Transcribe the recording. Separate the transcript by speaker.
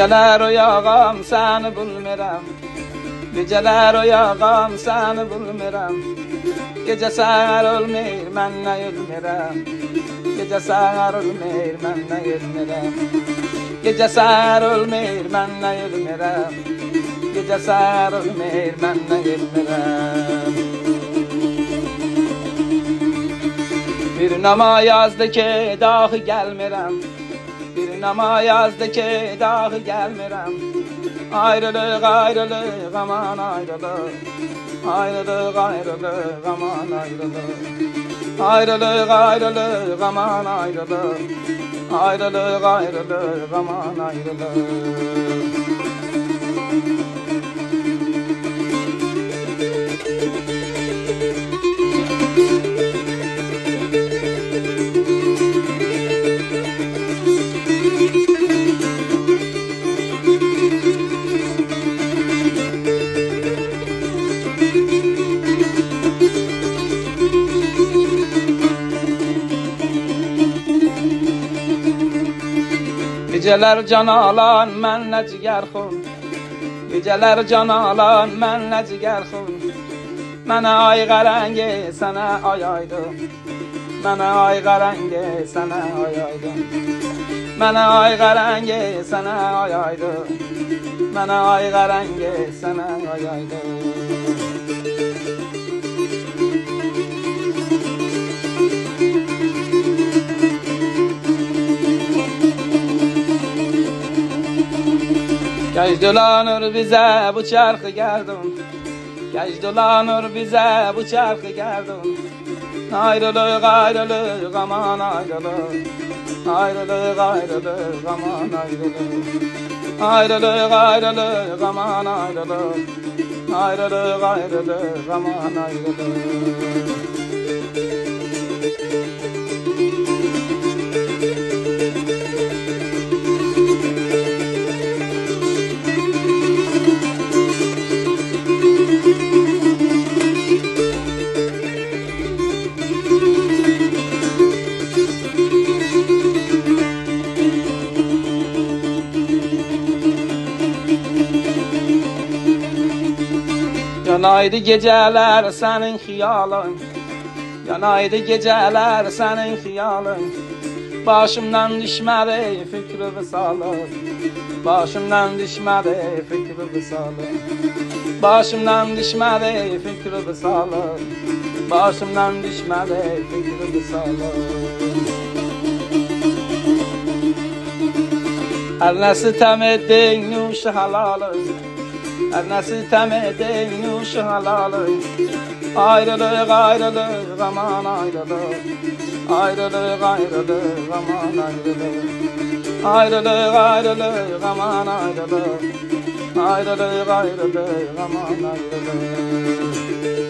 Speaker 1: Geceler uyağam səni bilmirəm, geceler uyağam səni bilmirəm. Gece səhər ölmür mənə ölmürəm, gece səhər ölmür mənə ölmürəm. Gece səhər ölmür mənə ölmürəm, gece səhər ölmür mənə ölmürəm. Bir nama yazdı ki dahi gelmirəm, bir nama yazdı ki dahi gelmirəm. Ayrılık ayrılık aman ayrılık, ayrılık ayrılık aman ayrılık. Ayrılık ayrılık aman ayrılık, ayrılık ayrılık aman ayrılık. Geceler can alan mənlə ciger xun, geceler can alan mənlə ciger xun. Mənə ay qarangi sənə ay aydın, mənə ay qarangi sənə ay aydın. Mənə ay qarangi sənə ay aydın, mənə ay qarangi sənə ay aydın. Gec dolanır bize bu çarkı gerdun, gec dolanır bize bu çarkı gerdun. Ayrılık ayrılık aman ayrılık, ayrılık ayrılık aman ayrılık. Ayrılık ayrılık aman ayrılık, ayrılık ayrılık aman ayrılık. Yanaydı geceler senin xiyalın, yanaydı geceler senin xiyalın. Başımdan düşmədi fikri visalın, başımdan düşmədi fikri visalın. Başımdan düşmədi fikri visalın, başımdan düşmədi fikri visalın. Her nəsi təm etdin nuşu halalın, her nəsi təm etdin nuşu halalın. Ayrılık ayrılık aman ayrılık, ayrılık ayrılık aman ayrılık. Ayrılık ayrılık aman ayrılık, ayrılık ayrılık aman ayrılık.